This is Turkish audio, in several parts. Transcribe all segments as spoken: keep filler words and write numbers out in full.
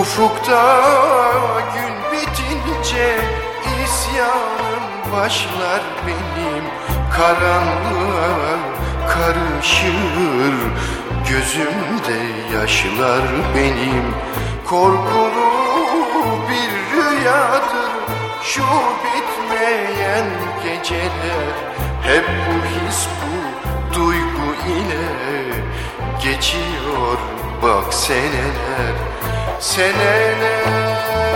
Ufukta gün bitince isyanım başlar benim. Karanlığa karışır gözümde yaşlar benim. Korkulu bir rüyadır şu bitmeyen geceler. Hep bu his, bu duygu ile geçiyor bak seneler, seneler.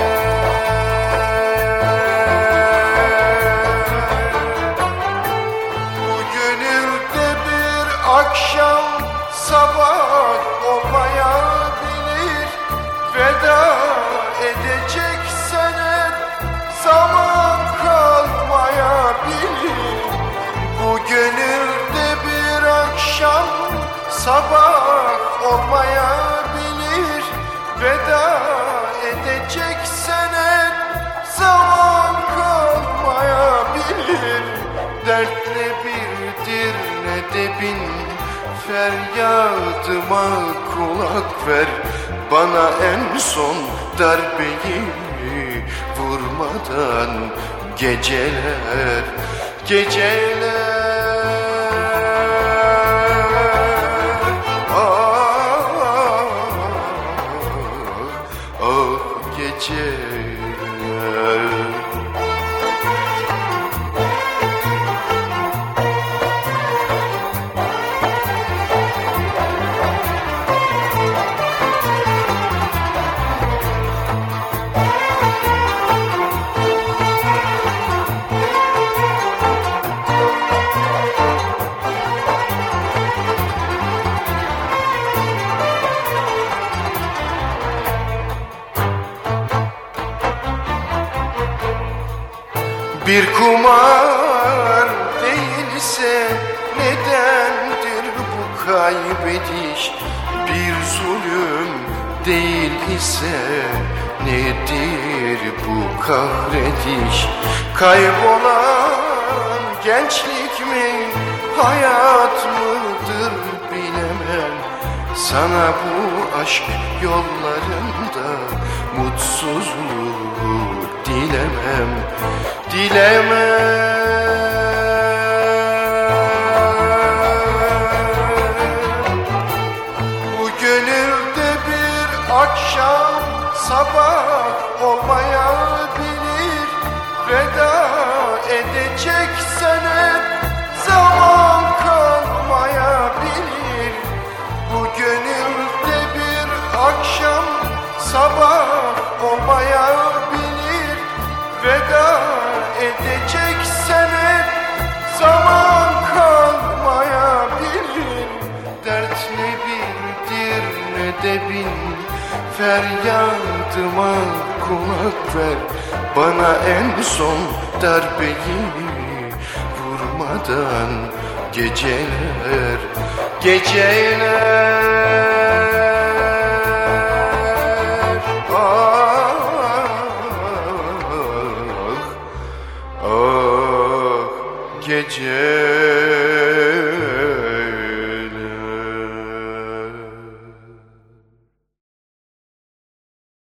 Bu gönülde bir akşam sabah olmayabilir. Veda edecek sene zaman kalmayabilir. Bu gönülde bir akşam sabah olmayabilir. Veda edecek sene zaman kalmayabilir. Dertle birdir ne de bin feryadıma kulak ver. Bana en son darbeyi vurmadan geceler, geceler. Bir kumar değilse nedendir bu kaybediş? Bir zulüm değil ise nedir bu kahrediş? Kaybolan gençlik mi, hayat mıdır bilemem. Sana bu aşk yollarında mutsuzluğu dilemem, dilemem. Bu gönülde bir akşam sabah olmayabilir. Veda edecek sene zaman kalmayabilir. Bu gönülde bir akşam sabah olmayabilir. Veda edecek sene zaman kalmayabilir. Dert ne birdir ne de bin feryadıma kulak ver. Bana en son darbeyi vurmadan geceler, geceler. Ah, ah, gece.